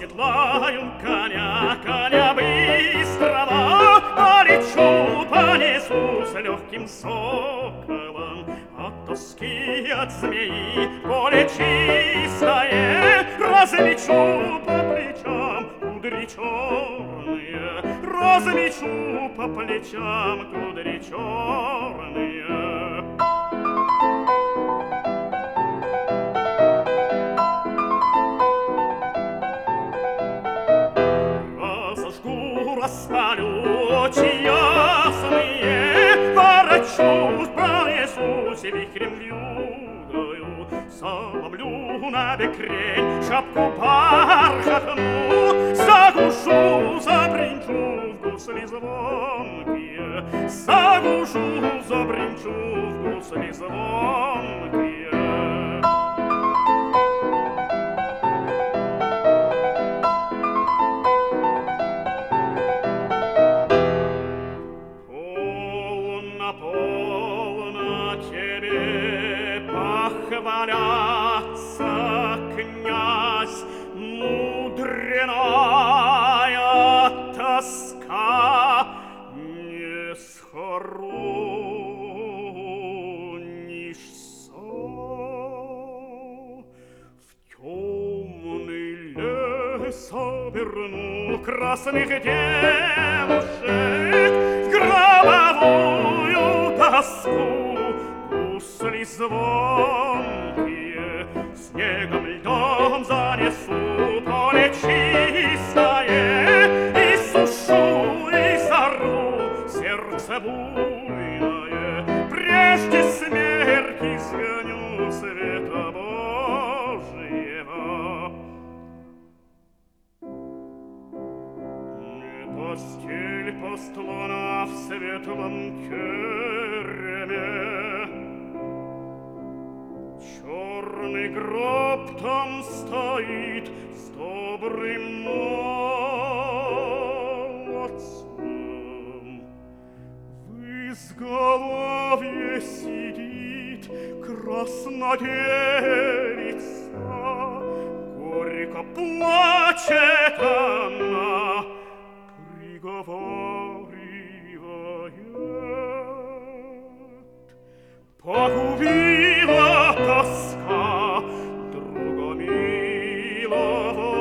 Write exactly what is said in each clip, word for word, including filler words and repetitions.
оседлаю коня, коня быстрого, полечу, понесу с легким соколом. От тоски, от змеи поле чистое, разлечу по плечам кудри черные, разлечу по плечам кудри черные. Распалю очи ясные, ворочусь, пронесусь вихрем вьюгою, соломлю на бекрень, шапку бархатную, загушу, забринчу в гусли звонкие, загушу, забринчу в гусли звонкие. Полно тебе похваляться, князь, мудренная тоска, не схоронишься в темный лес, оберну красных девушек в гробовую тоску. Гусли звонкие снегом, льдом занесу поле чистое, и сушу, и сорву сердце буйное, прежде смерти сгоню света Божьего. Постель постлана в светлом тереме, черный гроб там стоит с добрым молодцом. В изголовье сидит краснодевица, горько плачет она, приговаривает. Погубила тоска друга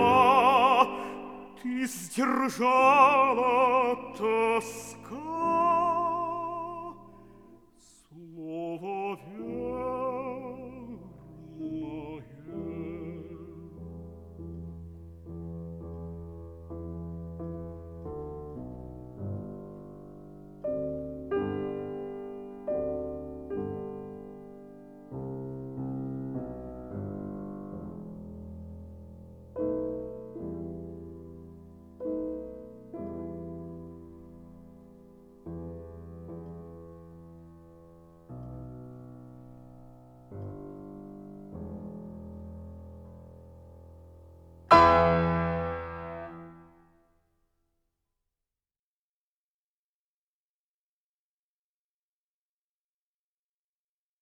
милого, ты сдержала тоска.